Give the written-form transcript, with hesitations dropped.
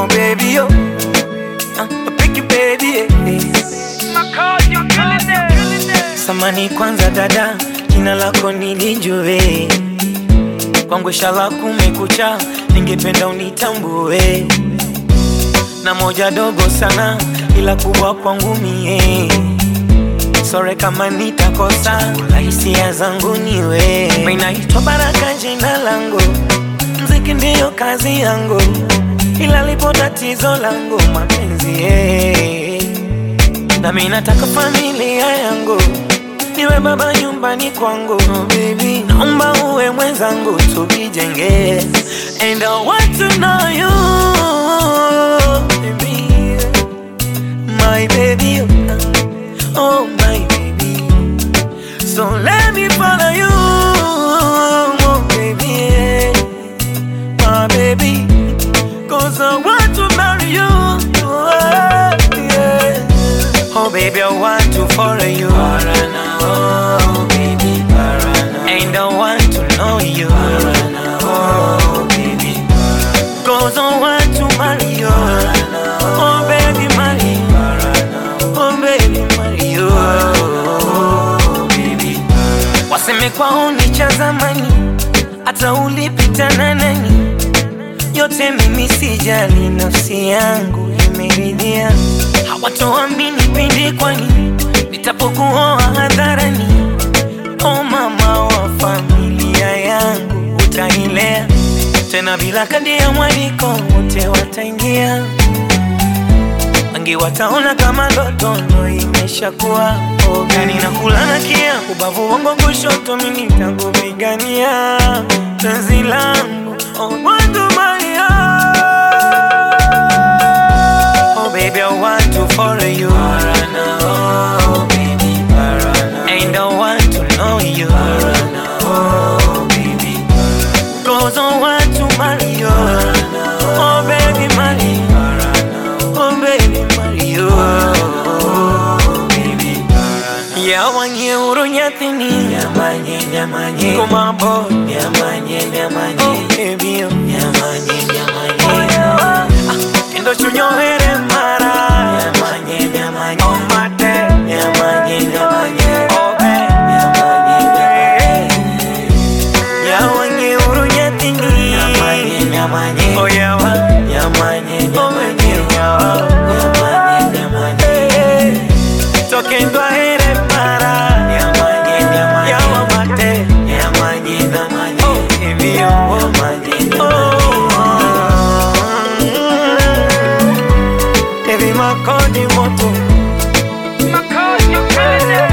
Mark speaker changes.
Speaker 1: baby, oh. Pick you, baby, Samani kwanza dada, jina lako nilijue. Kwangu shala kumekucha, ningependa unitambue. Na moja dogo sana, ila kubwa kwangu mie. Sore kama nitakosa, hisia zangu niwe. Minaitwa Baraka jina langu, mziki ndiyo kazi yangu. Ila lipo tatizo langu mapenzi, na minataka familia yangu, niwe baba nyumbani kwangu. Oh baby, naomba uwe mwenzangu tukijenge. And I want to know you, baby, my baby, oh my baby. So let me follow you, oh baby, my baby. Cause I want to marry you, yeah. Oh baby, I want to follow you, oh baby, and I want to know you, oh baby. Cause I want to marry you, oh baby, marry, oh baby, marry you, oh baby. Waseme kwao ni cha zamani, hata ulipita na nani. Yote mimi sijali, nafsi yangu imeridhia. Hawatoamini pindi kwani nitapokuoa hadharani. Oh mama wa familia yangu utailea. Tena bila kadi ya mwaliko wote wataingia. Wengi wataona kama ndoto ndo imeshakuwa. Oh gani nakula na kia, ubavu wangu kushoto mimi nitakupigania. Penzi langu, oh want to marry you. Oh baby, I want to follow you, oh baby, and I want to know you, oh baby. Cause I want to marry you, oh baby, marry, oh baby, marry you, oh baby. Yawanye urunyatini, yamanye, kumabo, yamanye, oh baby, yamanye, endo chunyohere mara, yamanye, oh mate, yamanye, oh baby, yawanye urunyatini, yamanye, oh yawa, yamanye, oh baby, yamanye, tokendo here mara, yamanye, yawa mate, yamanye, oh baby, yamanye, oh. Baby, my code moto, my code, you crazy.